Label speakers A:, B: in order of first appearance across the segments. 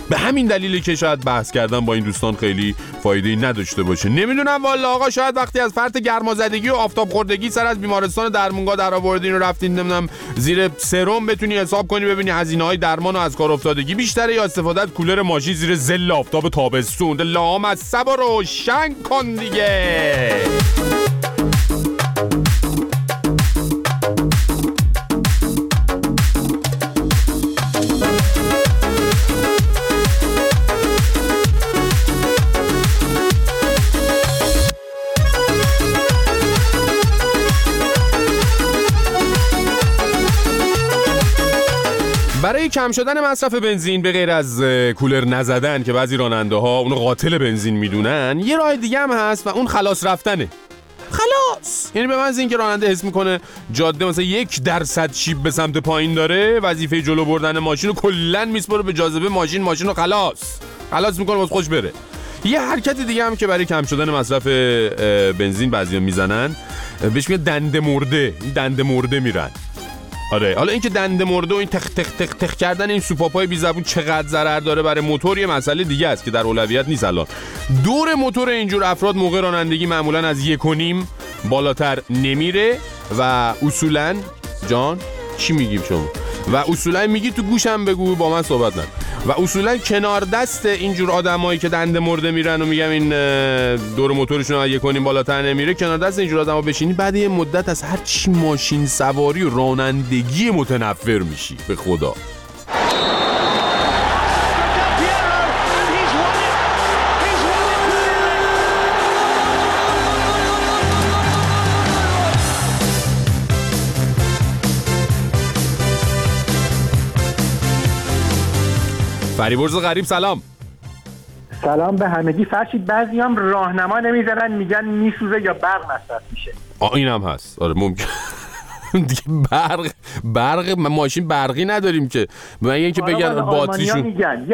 A: به همین دلیلی که شاید بحث کردن با این دوستان خیلی فایده‌ای نداشته باشه. نمیدونم والا آقا، شاید وقتی از فرط گرمازدگی و آفتاب خوردگی سر از بیمارستان درمونگاه در آوردین و رفتین نمیدونم زیر سرم بتونی حساب کنی ببینی هزینه‌های درمان و از کار افتادگی بیشتره یا استفاده از کولر ماشین زیر ظل آفتاب تابستون. لام از صبر روشن کن دیگه. برای کم شدن مصرف بنزین به غیر از کولر نزدن که بعضی راننده ها اونو قاتل بنزین میدونن، یه راه دیگه هم هست و اون خلاص رفتنه. خلاص یعنی به محض اینکه راننده حس میکنه جاده مثلا 1% شیب به سمت پایین داره، وظیفه جلو بردن ماشین رو کلا میسپره به جاذبه ماشین رو خلاص میکنه واسه خوش بره. یه حرکت دیگه هم که برای کم شدن مصرف بنزین بعضیا میزنن بهش میگه دنده مرده میرن. آره، حالا اینکه دنده مرده و این تخ تخ تخ تخ کردن این سوپاپای بی زبون چقدر ضرر داره برای موتور یه مسئله دیگه است که در اولویت نیست. الان دور موتور اینجور افراد موقع رانندگی معمولا از 1.5 بالاتر نمیره و اصولا جان چی میگیم شما؟ و اصولا میگی تو گوشم بگو، با من صحبت نکن. و اصولا کنار دست اینجور آدمایی که دنده مرده میرن و میگم این دور موتورشون از 1.5 بالاتر نمیره، کنار دست اینجور آدما بشینی بعد یه مدت از هر چی ماشین سواری و رانندگی متنفر میشی به خدا. فریبرز غریب سلام.
B: سلام به همگی. فرشید بعضی هم راهنما نمیزنن میگن میسوزه یا برق مصرف میشه.
A: اینم هست. آره ممکن دیگه برق ماشین برقی نداریم که میگن که بگن باتریشون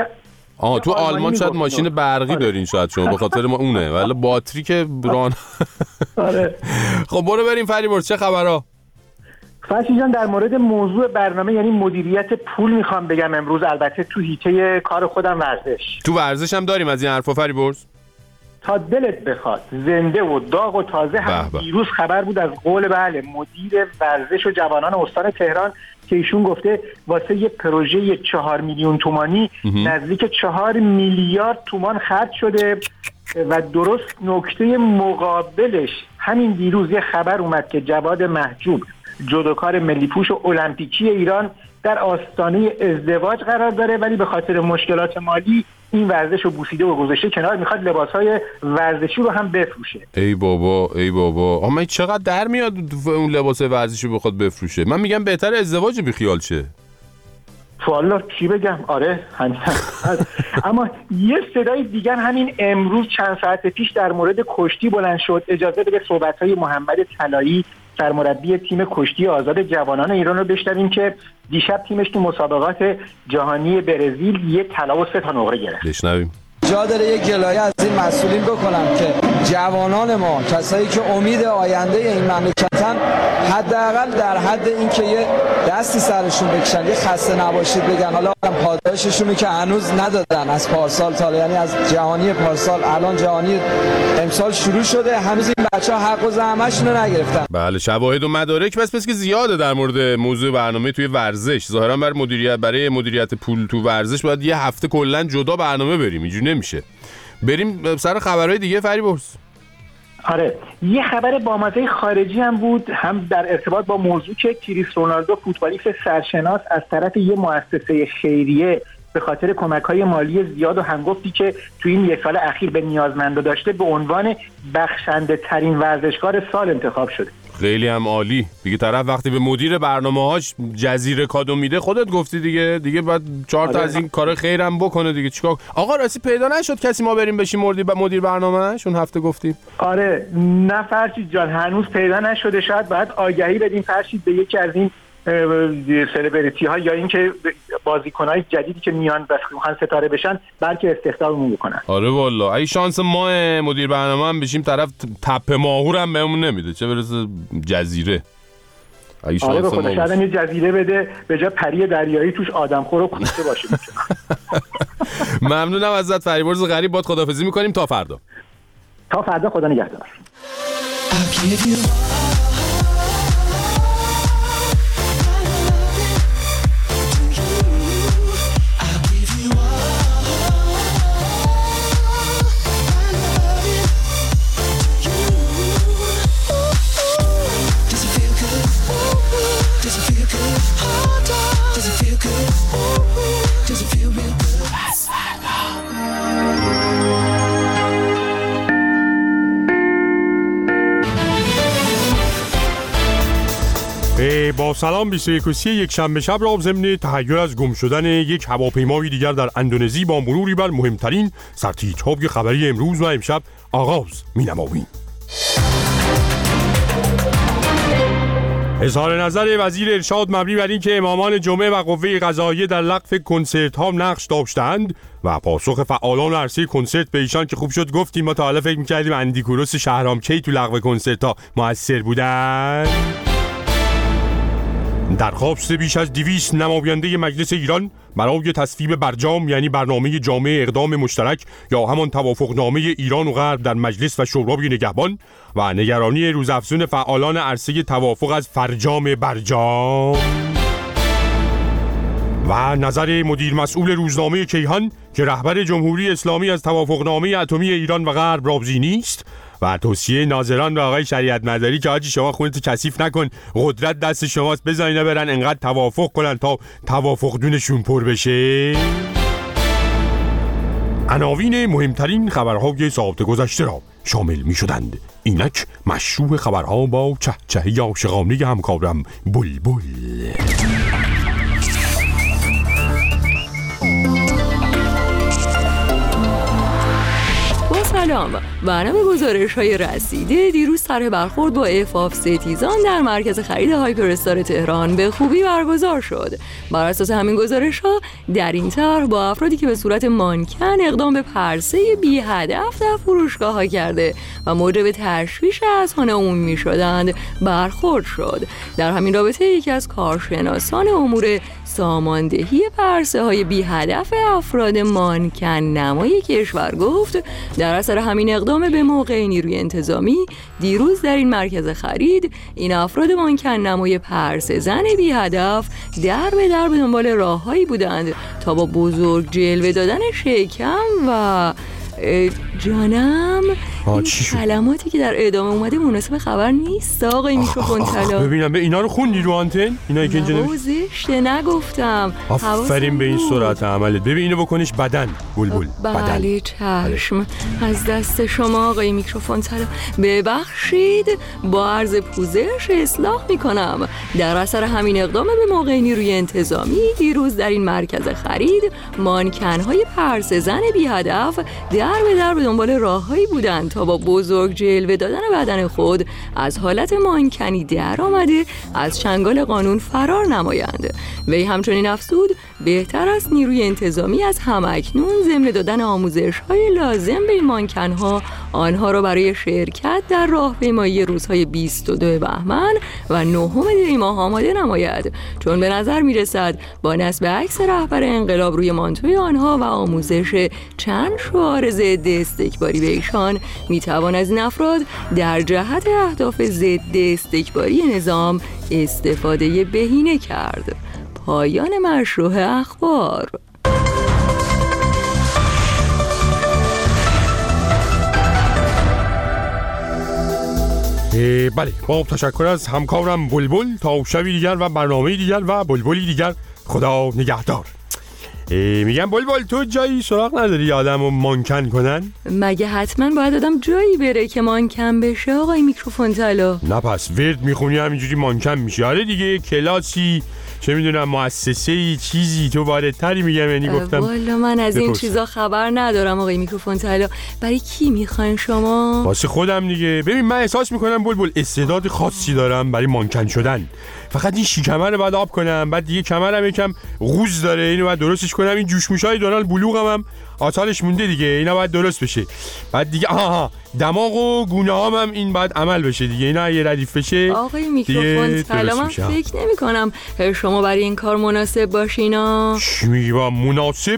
A: تو آلمان شاید ماشین برقی دارین شاید شما به خاطر ما اونه، ولی باتری که ران
B: آره.
A: خب برو بریم فریبرز چه خبرها؟
B: فرشید جان در مورد موضوع برنامه یعنی مدیریت پول میخوام بگم امروز، البته تو حیطه کار خودم ورزش.
A: تو ورزش هم داریم از این حرفا فریبرز؟
B: تا دلت بخواد زنده و داغ و تازه. هم دیروز خبر بود از قول مدیر ورزش و جوانان استان تهران که ایشون گفته واسه یه پروژه 4 میلیون تومانی نزدیک 4 میلیارد تومان خرج شده. و درست نکته مقابلش همین دیروز یه خبر اومد که جواد محجوب جودوکار ملی پوش و المپیکی ایران در آستانه ازدواج قرار داره، ولی به خاطر مشکلات مالی این ورزش رو بوسیده و گذاشته کنار، میخواد لباسهای ورزشی رو هم بفروشه.
A: ای بابا من چقدر در میاد اون لباس ورزشی رو بخواد بفروشه. من میگم بهتره ازدواج بیخیال شه.
B: والا چی بگم، آره همین. اما یه صدای دیگر همین امروز چند ساعت پیش در مورد کشتی بلند شد. اجازه بده صحبت‌های محمد طلایی سرمربی تیم کشتی آزاد جوانان ایران رو بشنویم که دیشب تیمش تو مسابقات جهانی برزیل یه طلا و 3 نقره گرفت.
A: بشنویم.
C: جا داره یک گلایه از این مسئولین بکنم که جوانان ما، کسایی که امید آینده این مملکتن، حداقل در حد این که یه دستی سرشون بکشن، یه خسته نباشید بگن. حالا پاداششونو که هنوز ندادن از پارسال تا، یعنی از جهانی پارسال الان جهانی امسال شروع شده، هنوز این بچه‌ها حق و زحمتشون رو نگرفتن.
A: بله شواهد و مدارک بس که زیاده در مورد موضوع برنامه توی ورزش. ظاهرا برای مدیریت پول تو ورزش باید یه هفته کلا جدا برنامه بریم، اینجوری نمیشه. بریم سر خبرهای دیگه فریبرز.
B: آره یه خبر بامزه خارجی هم بود، هم در ارتباط با موضوع که کریستیانو رونالدو فوتبالیست سرشناس از طرف یه مؤسسه خیریه به خاطر کمک‌های مالی زیاد و هنگفتی که تو این 1 سال اخیر به نیازمندا داشته به عنوان بخشنده ترین ورزشکار سال انتخاب شده.
A: خیلی هم عالی. دیگه طرف وقتی به مدیر برنامه‌هاش جزیره کادو میده، خودت گفتی دیگه بعد 4 تا از این کار خیرم بکنه دیگه. چیکار آقا راستی پیدا نشد کسی ما بریم بشیم مدیر برنامه‌اش اون هفته گفتیم؟
B: آره نه فرشید جان هنوز پیدا نشده. شاید باید آگهی بدیم فرشید به یکی از این سلبریتی ها یا اینکه بازیکن‌های جدیدی که میان و میخوان ستاره بشن بلکه استخداممون بکنن.
A: آره والله ای شانس ما مدیر برنامه هم بشیم طرف تپه ماهور هم بهمون نمیده، چه برسه جزیره.
B: آره به خدا شاید یه جزیره بده به جای پری دریایی توش آدمخور و کوسه باشه.
A: ممنونم ازت فریبرز غریب. باد خداحافظی میکنیم تا فردا.
B: تا فردا، خدا نگهدار.
D: با سلام 21 یک شنبه شب را ضمن تحیر از گم شدن یک هواپیمای دیگر در اندونزی با مروری بر مهمترین سرتیترهای خبری امروز و امشب آغاز می‌نماییم. اظهار نظر وزیر ارشاد مبنی بر اینکه امامان جمعه و قوه قضاییه در لغو کنسرت‌ها نقش داشتند و پاسخ فعالان عرصه کنسرت به ایشان که خوب شد گفتیم ما تا حالا فکر می‌کردیم اندی کوروس شهرامکی تو لغو کنسرت‌ها موثر بودن. درخواست بیش از 200 نماینده مجلس ایران برای تصویب برجام، یعنی برنامه جامع اقدام مشترک یا همان توافقنامه ایران و غرب در مجلس و شورای نگهبان و نگرانی روزافزون فعالان عرصه توافق از فرجام برجام و نظر مدیر مسئول روزنامه کیهان که رهبر جمهوری اسلامی از توافقنامه اتمی ایران و غرب راضی نیست و توصیه ناظران به آقای شریعت مداری که حاجی شما خونت کثیف نکن، قدرت دست شماست، بذار اینا برن انقدر توافق کنن تا توافق دونشون پر بشه. عناوین مهمترین خبرهای ساعت گذشته را شامل می شدند. اینک مشروع خبرها با چهچهی عاشقانه همکارم بلبل.
E: سلام. برنامه گزارش‌های رسیده دیروز طرح برخورد با عفاف ستیزان در مرکز خرید هایپر تهران به خوبی برگزار شد. بر اساس همین گزارش‌ها در این طرح با افرادی که به صورت مانکن اقدام به پرسه بی هدف در فروشگاه‌ها کرده و موجب تشویش اذهان عمومی می‌شدند برخورد شد. در همین رابطه یکی از کارشناسان امور ساماندهی پرسه‌های بی هدف افراد مانکن نمای کشور گفت در اثر همین اقدام به موقع نیروی انتظامی دیروز در این مرکز خرید این افراد مانکن نمای پرسه زن بی هدف در به دنبال راههایی بودند تا با بزرگ جلوه دادن شکم و جانم این کلماتی که در ادامه اومده مناسب خبر نیست آقای میکروفون طلا.
D: ببینم به اینا رو خوندی رو آنتن؟ اینایی که اینجا
E: زشته نگفتم.
D: آفرین به این سرعت عملت. ببین اینو بکنیش بدن بلبل.
E: بله چشم. از دست شما آقای میکروفون طلا. ببخشید با عرض پوزش اصلاح میکنم. در اثر همین اقدام به موقع نیروی انتظامی دیروز در این مرکز خرید مانکن‌های پرسه زن بی هدف در به دنبال راههایی بودند تا با بزرگ جلوه دادن بدن خود از حالت مانکنی در آمده از چنگال قانون فرار نمایند. وی همچنین افزود بهتر است نیروی انتظامی از همکنون ضمن دادن آموزش‌های لازم به این مانکن‌ها آنها را برای شرکت در راهپیمایی روزهای 22 بهمن و 9 دی ماه آماده نماید، چون به نظر می‌رسد با نصب عکس رهبر انقلاب روی مانتوی آنها و آموزش چند شعار ضد استکباری به ایشان میتوان از این افراد در جهت اهداف ضد استکباری نظام استفاده بهینه کرد. پایان مشروع اخبار.
D: بله، با تشکر از همکارم بلبل. تا شبی دیگر و برنامه دیگر و بلبلی دیگر، خدا نگهدار. میگم بلبل تو جایی سراغ نداری آدم رو مانکن کنن؟
E: مگه حتما باید آدم جایی بره که مانکن بشه آقای میکروفون طلا؟
D: نه پس ورد میخونی همینجوری مانکن میشه. آره دیگه، کلاسی چه میدونم مؤسسه‌ای چیزی تو واردتری میگم، یعنی گفتم
E: والا من از این چیزا خبر ندارم آقای میکروفون طلا. برای کی میخواین شما؟
D: واسه خودم دیگه. ببین من احساس میکنم بلبل استعداد خاصی دارم برای مانکن شدن. فقط این شکمه رو بعد آب کنم، بعد دیگه کمرم یکم غوز داره، اینو بعد درستش کنم. این جوشموشای دونالد بلوغم آثارش مونده دیگه، اینا باید درست بشه. بعد دیگه دماغ و گونه‌هام هم این باید عمل بشه دیگه، اینا اگه ردیف بشه.
E: آقای میکروفون طلا من فکر نمی‌کنم شما برای این کار مناسب باشینا.
D: چی میگی با مناسب؟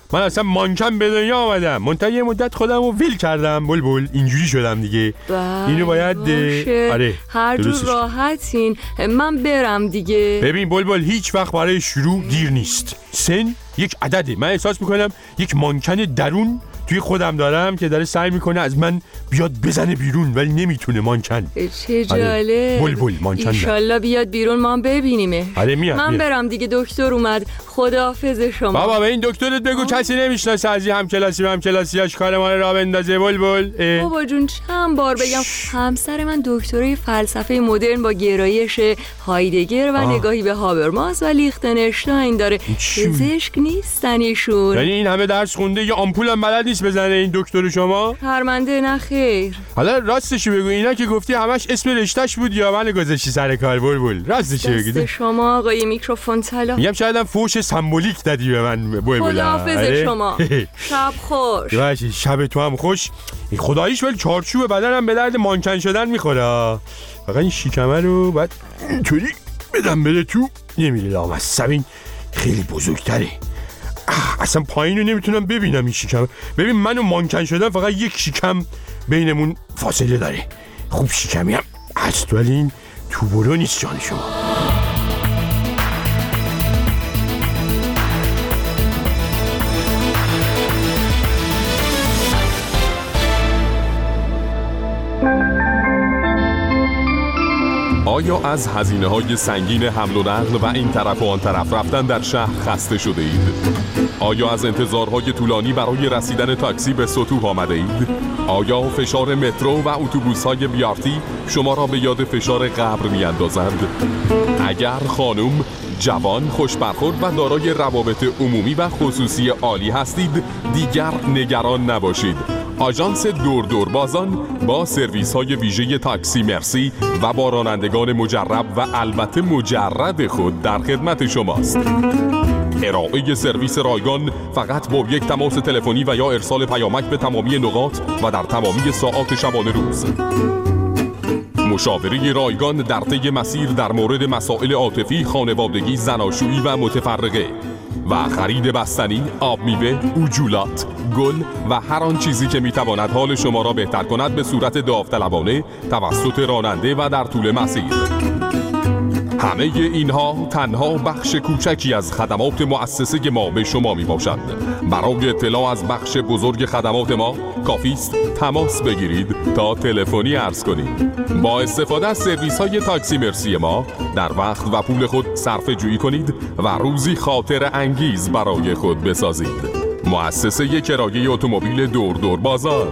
D: من اصلا مانکن به دنیا آمدم، منتها یه مدت خودم رو ویل کردم بلبل، اینجوری شدم دیگه. اینو باید
E: آره هر جور راحتین، من برم دیگه.
D: ببین بلبل، هیچ وقت برای شروع دیر نیست. سن یک عدده. من احساس میکنم یک مانکن درون توی خودم دارم که داره سعی میکنه از من بیاد بزنه بیرون، ولی نمیتونه. مانکن
E: چه جالب.
D: بلبل مانکن
E: ایشالله بیاد بیرون ما هم ببینیمه.
D: آره میاد.
E: من برم دیگه، دکتر اومد. خداحافظ شما.
D: بابا به این دکترت بگو کسی نمیشناسه از همکلاسیاش کار ما رو راه بندازه. بلبل
E: بابا جون چند بار بگم همسر من دکترای فلسفه مدرن با گرایش هایدگر و نگاهی به هابرماس و لیختنشتاین داره. پزشک نیستن ایشون.
D: یعنی این همه درس خونده یه آمپول هم بلد نیست بزنه این دکتر شما؟
E: شرمنده نه خیر.
D: حالا راستشو بگو، اینا که گفتی همش اسم رشتهش بود یا من گذاشتی سر کار بلبل؟ راستشو بگو.
E: دست شما آقای میکروفون طلا.
D: میگم شاید فوش سمبولیک دادی به من بلبل.
E: خداحافظ شما. شب خوش.
D: باشه شب تو هم خوش. خداییش ولی چارچوب بدنم به درد مانکن شدن میخوره. فقط این شیکمه رو بعد اینطوری بدم بده تو، نمیره لامصب. این خیلی بزرگتره، اصلا پایین رو نمیتونم ببینم این شیکم. ببین منو مانکن شدن فقط یک شیکم بینمون فاصله داره. خوب شیکمی هم هست ولی این تو برو نیست جان شما.
A: آیا از هزینه‌های سنگین حمل و نقل و این طرف و آن طرف رفتن در شهر خسته شده اید؟ آیا از انتظارهای طولانی برای رسیدن تاکسی به سطوح آمده اید؟ آیا فشار مترو و اتوبوس‌های بیارتی شما را به یاد فشار قبر می‌اندازند؟ اگر خانم، جوان، خوشبرخورد و دارای روابط عمومی و خصوصی عالی هستید، دیگر نگران نباشید. آژانس دور بازان با سرویس های ویژه تاکسی مرسی و با رانندگان مجرب و البته مجرد خود در خدمت شماست. ارائه سرویس رایگان فقط با یک تماس تلفنی و یا ارسال پیامک به تمامی نقاط و در تمامی ساعات شبانه روز. مشاوره رایگان در طی مسیر در مورد مسائل عاطفی، خانوادگی، زناشویی و متفرقه و خرید بستنی، آب میوه، عجولات، گل و هر آن چیزی که میتواند حال شما را بهتر کند به صورت داوطلبانه توسط راننده و در طول مسیر. همه اینها تنها بخش کوچکی از خدمات مؤسسه ما به شما می باشد. برای اطلاع از بخش بزرگ خدمات ما کافی است تماس بگیرید تا تلفنی عرض کنید. با استفاده از سرویس های تاکسی مرسی ما در وقت و پول خود صرفه جویی کنید و روزی خاطر انگیز برای خود بسازید. مؤسسه کرایه اتومبیل دور بازار.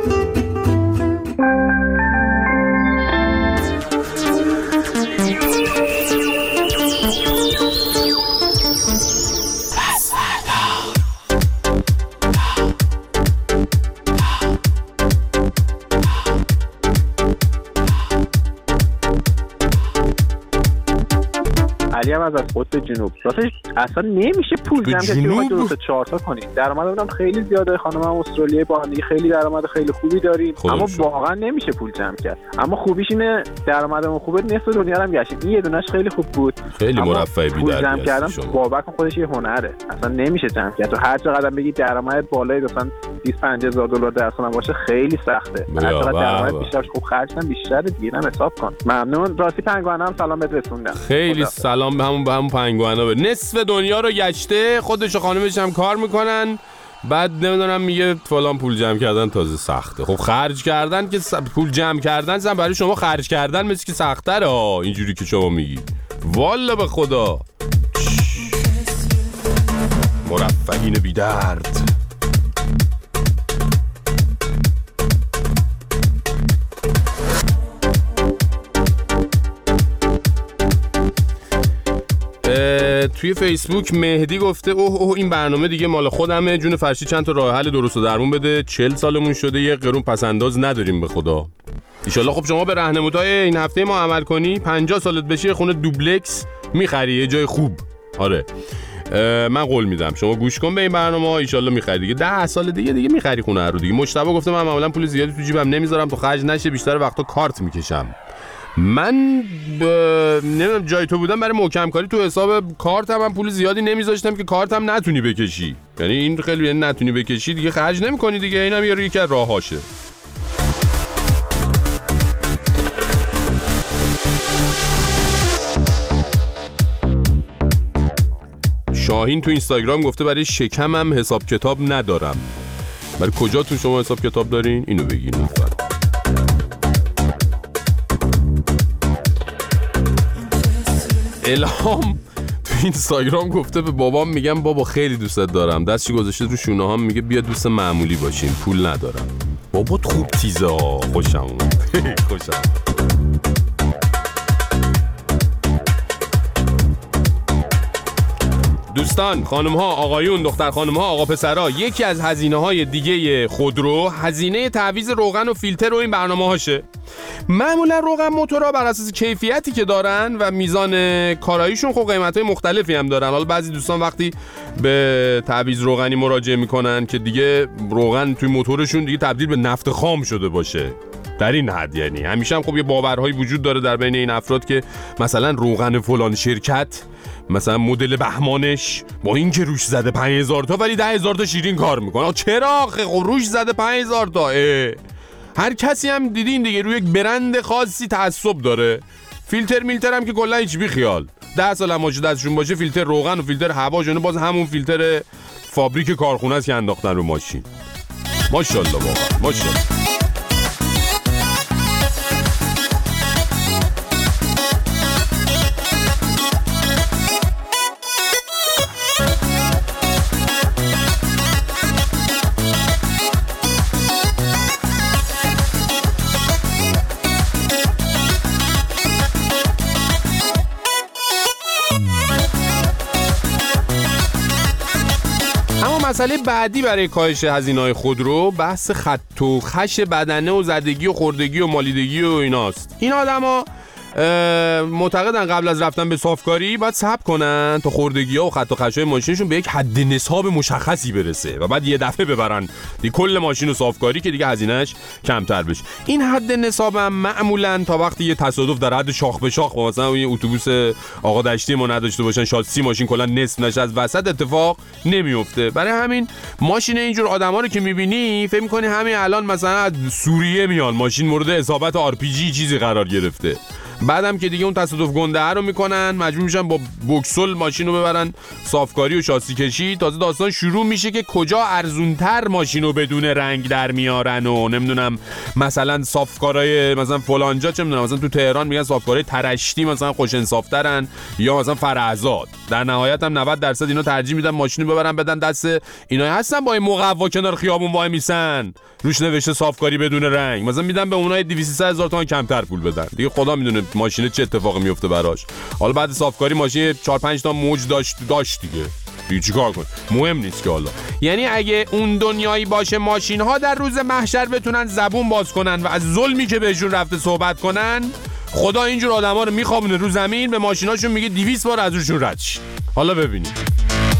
B: علی هم از قطب جنوب. راستش اصلا نمیشه پول جمع کرد که درست 4 تا کنیم. درآمدمون خیلی زیاده. خانمم استرالیایی با هم خیلی درآمد خیلی خوبی داریم، اما واقعا نمیشه پول جمع کرد. اما خوبیش اینه درآمدمون خوبه، نصف دنیا رو هم گشتیم. این یه دونهش خیلی خوب بود.
A: خیلی مرفه بی
B: پول جمع کردن بابک خودش یه هنره. اصلا نمیشه جمع کرد. تو هر چقدر بگی درآمد بالای مثلا 25000 دلار در سال باشه خیلی سخته. هر چقدر درآمد بیشتر خوب خرجم بیشتر دیگه هم حساب کن. ممنون. راستی پنگوانم سلام بهت رسوندم.
A: خیلی سلام به همون پنگوانا. به نصف دنیا رو گشته، خودش و خانمش هم کار میکنن، بعد نمیدونم میگه فلان پول جمع کردن تازه سخته. خب خرج کردن که پول جمع کردن زن برای شما خرج کردن مثل که سخت‌تره اینجوری که شما میگید. والا به خدا مرفهین بی درد. توی فیسبوک مهدی گفته اوه این برنامه دیگه مال خودمه، جون فرشی چند تا راه حل درست و درمون بده، 40 سالمون شده یه قرون پسنداز نداریم به خدا. ایشالله خب شما به راهنمودهای این هفته ما عمل کنی، 50 سالت بشه خونه دوبلکس میخری یه جای خوب. آره من قول میدم شما گوش کن به این برنامه ها، ایشالله میخری دیگه 10 سال دیگه میخری خونه رو دیگه. مجتبی گفته من معمولا پول زیادی تو جیبم نمیذارم تو خرج نشه، بیشتر وقتا کارت میکشم. من نمیدونم جای تو بودم برای محکم کاری تو حساب کارتم هم پول زیادی نمیذاشتم که کارتم نتونی بکشی. یعنی این خیلی نتونی بکشی دیگه خرج نمی‌کنی دیگه. اینم یکی از راهاشه. شاهین تو اینستاگرام گفته برای شکمم حساب کتاب ندارم. برای کجا تو شما حساب کتاب دارین؟ اینو بگین لطفا. الهام تو اینستاگرام گفته به بابام میگم بابا خیلی دوستت دارم، دستش گذاشته رو شونه هام میگه بیا دوست معمولی باشیم، پول ندارم. بابات خوب تیزه ها. خوشم دوستان، خانم ها، آقایون، دختر خانم ها، آقا پسرها، یکی از هزینه های دیگه خودرو هزینه تعویض روغن و فیلتر و این برنامه هاشه. معمولا روغن موتورها بر اساس کیفیتی که دارن و میزان کاراییشون خب قیمت‌های مختلفی هم دارن. حالا بعضی دوستان وقتی به تعویض روغنی مراجعه میکنن که دیگه روغن توی موتورشون دیگه تبدیل به نفت خام شده باشه، در این حد یعنی همیشه هم خب یه باورهایی وجود داره در بین این افراد که مثلا روغن فلان شرکت مثلا مدل بهمانش با این که روش زده 5000 تا ولی 10,000 تا شیرین کار میکنه. چرا؟ خب روش زده 5000 تا. هر کسی هم دیدین دیگه روی یک برند خاصی تعصب داره. فیلتر هم که کلا هیچ بی خیال 10 سال هم ماشه دستشون باشه فیلتر روغن و فیلتر هواشونه باز همون فیلتر فابریک کارخونه است که انداختن رو ماشین. ماشاءالله واقعا ماشاءالله. مسئله بعدی برای کاهش هزینه‌های خودرو بحث خط و خش بدنه و زدگی و خوردگی و مالیدگی و ایناست. این آدما معتقدن قبل از رفتن به صافکاری باید صبر کنن تا خوردگی‌ها و خط و خش‌های ماشینشون به یک حد نصاب مشخصی برسه و بعد یه دفعه ببرن دیگه کل ماشین رو صافکاری که دیگه هزینه‌اش کمتر بشه. این حد نصاب هم معمولاً تا وقتی یه تصادف در حد شاخ به شاخ با مثلا یه اتوبوس آقا دشتی ما نداشته باشن شاسی ماشین کلا نصف نشه از وسط اتفاق نمیفته. برای همین ماشین اینجور آدما رو که می‌بینی فکر می‌کنی همین الان مثلا از سوریه میان، ماشین مورد اصابت RPG چیزی قرار گرفته. بعدم که دیگه اون تصادف گنده رو میکنن مجبور میشن با بوکسل ماشین رو ببرن صافکاری و شاسی کشی. تازه داستان شروع میشه که کجا ارزونتر ماشین رو بدون رنگ در میارن و نمیدونم مثلا صافکارای مثلا فلانجا چه میدونم مثلا تو تهران میگن صافکارای ترشتی مثلا خوش انصافترن یا مثلا فرعزاد. در نهایت هم 90% اینا ترجیح میدن ماشین رو ببرن بدن دست اینایی هستن با این مقوا کنار خیابون وای میسن روش نوشته صافکاری بدون رنگ، مثلا میدن به اونای 200,000 تومان کمتر پول بدن. دیگه خدا میدونه ماشین چه اتفاقی میفته براش. حالا بعد صافکاری ماشین 4-5 تا موج داشت دیگه چیکار کنه مهم نیست که حالا. یعنی اگه اون دنیایی باشه ماشین ها در روز محشر بتونن زبون باز کنن و از ظلمی که بهشون رفته صحبت کنن، خدا اینجور آدما رو میخوابونه رو زمین به ماشیناشون میگه 200 بار از روشون رد شید. حالا ببینید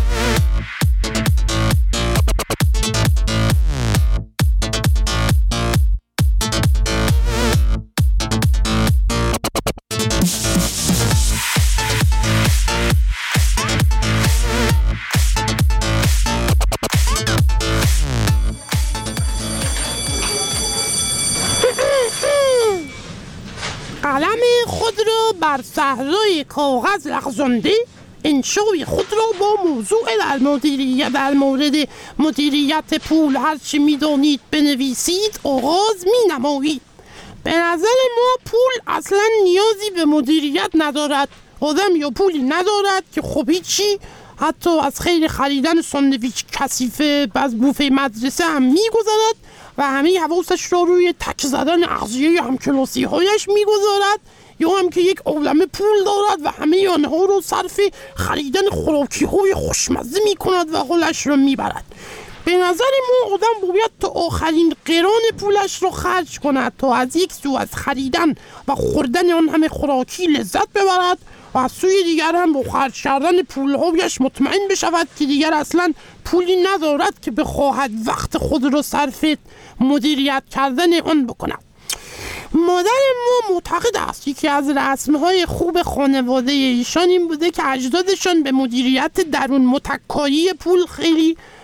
F: قلم خود را بر صحرای کاغذ لغزانده انشای خود را با موضوع در مورد مدیریت پول هرچی میدانید بنویسید آغاز می نمایید. به نظر ما پول اصلا نیازی به مدیریت ندارد. آدم یا پولی ندارد که خب هیچی، حتی از خیر خریدن ساندویچ کثیفه از بوفه مدرسه هم میگذرد و همه حواسش را روی تک زدن اغذیه همکلاسی هایش میگذارد، یا هم که یک عالمه پول دارد و همه آنها رو صرف خریدن خوراکی های خوشمزه میکند و حالش را میبرد. به نظر ما آدم باید تا آخرین قران پولش رو خرج کند تا از یک سو از خریدن و خوردن آن همه خوراکی لذت ببرد و از سوی دیگر هم با خرج کردن پولهایش مطمئن بشود که دیگر اصلا پولی ندارد که بخواهد وقت خود را صرف مدیریت کردن آن بکند. مادر ما معتقد است یکی از رسم‌های خوب خانواده ایشان این بوده که اجدادشان به مدیریت درون متکایی پول خیلی